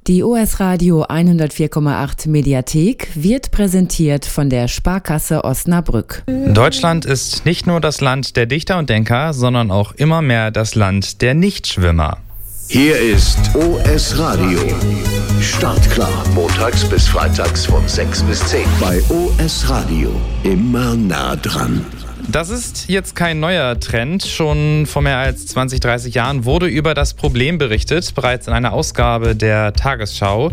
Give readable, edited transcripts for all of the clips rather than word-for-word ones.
Die OS Radio 104,8 Mediathek wird präsentiert von der Sparkasse Osnabrück. Deutschland ist nicht nur das Land der Dichter und Denker, sondern auch immer mehr das Land der Nichtschwimmer. Hier ist OS Radio. Startklar. Montags bis freitags von 6 bis 10. Bei OS Radio. Immer nah dran. Das ist jetzt kein neuer Trend. Schon vor mehr als 20, 30 Jahren wurde über das Problem berichtet. Bereits in einer Ausgabe der Tagesschau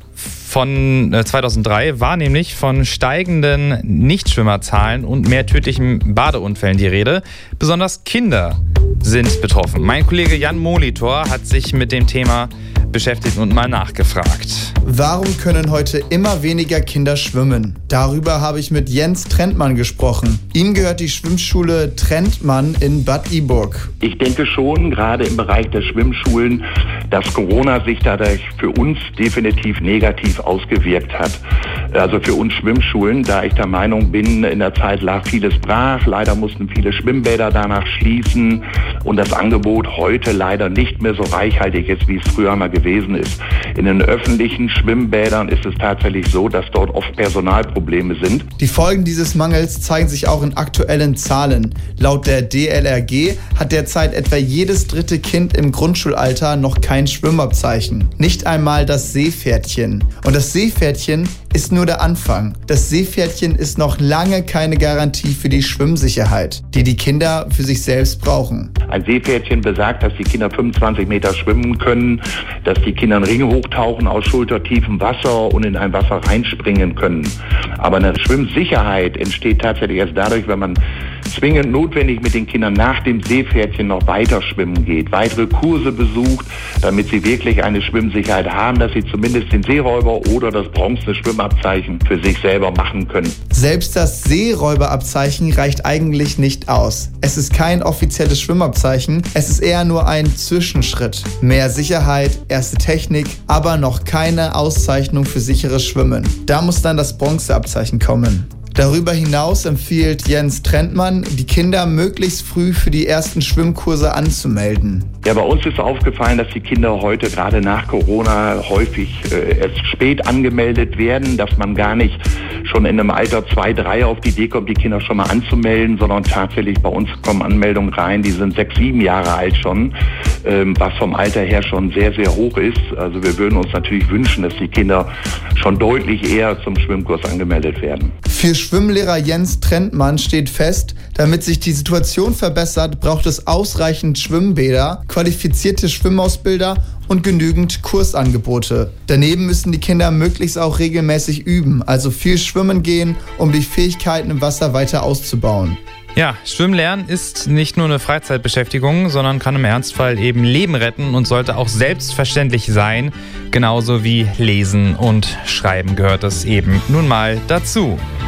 von 2003 war nämlich von steigenden Nichtschwimmerzahlen und mehr tödlichen Badeunfällen die Rede. Besonders Kinder sind betroffen. Mein Kollege Jan Molitor hat sich mit dem Thema beschäftigt und mal nachgefragt. Warum können heute immer weniger Kinder schwimmen? Darüber habe ich mit Jens Trentmann gesprochen. Ihm gehört die Schwimmschule Trentmann in Bad Iburg. Ich denke schon, gerade im Bereich der Schwimmschulen, dass Corona sich dadurch für uns definitiv negativ ausgewirkt hat. Also für uns Schwimmschulen, da ich der Meinung bin, in der Zeit lag vieles brach. Leider mussten viele Schwimmbäder danach schließen und das Angebot heute leider nicht mehr so reichhaltig ist, wie es früher mal gewesen ist. In den öffentlichen Schwimmbädern ist es tatsächlich so, dass dort oft Personalprobleme sind. Die Folgen dieses Mangels zeigen sich auch in aktuellen Zahlen. Laut der DLRG hat derzeit etwa jedes dritte Kind im Grundschulalter noch kein Schwimmabzeichen. Nicht einmal das Seepferdchen. Und das Seepferdchen ist nur der Anfang. Das Seepferdchen ist noch lange keine Garantie für die Schwimmsicherheit, die die Kinder für sich selbst brauchen. Ein Seepferdchen besagt, dass die Kinder 25 Meter schwimmen können, dass die Kinder einen Ring hochtauchen aus schultertiefem Wasser und in ein Wasser reinspringen können. Aber eine Schwimmsicherheit entsteht tatsächlich erst dadurch, wenn man zwingend notwendig mit den Kindern nach dem Seepferdchen noch weiter schwimmen geht, weitere Kurse besucht, damit sie wirklich eine Schwimmsicherheit haben, dass sie zumindest den Seeräuber oder das bronzene Schwimmabzeichen für sich selber machen können. Selbst das Seeräuberabzeichen reicht eigentlich nicht aus. Es ist kein offizielles Schwimmabzeichen, es ist eher nur ein Zwischenschritt. Mehr Sicherheit, erste Technik, aber noch keine Auszeichnung für sicheres Schwimmen. Da muss dann das Bronzeabzeichen kommen. Darüber hinaus empfiehlt Jens Trentmann, die Kinder möglichst früh für die ersten Schwimmkurse anzumelden. Ja, bei uns ist aufgefallen, dass die Kinder heute gerade nach Corona häufig erst spät angemeldet werden, dass man gar nicht schon in einem Alter 2, 3 auf die Idee kommt, die Kinder schon mal anzumelden, sondern tatsächlich bei uns kommen Anmeldungen rein, die sind 6, 7 Jahre alt schon, was vom Alter her schon sehr, sehr hoch ist. Also wir würden uns natürlich wünschen, dass die Kinder schon deutlich eher zum Schwimmkurs angemeldet werden. Für Schwimmlehrer Jens Trentmann steht fest, damit sich die Situation verbessert, braucht es ausreichend Schwimmbäder, qualifizierte Schwimmausbilder und genügend Kursangebote. Daneben müssen die Kinder möglichst auch regelmäßig üben, also viel schwimmen gehen, um die Fähigkeiten im Wasser weiter auszubauen. Ja, Schwimmen lernen ist nicht nur eine Freizeitbeschäftigung, sondern kann im Ernstfall eben Leben retten und sollte auch selbstverständlich sein. Genauso wie Lesen und Schreiben gehört es eben nun mal dazu.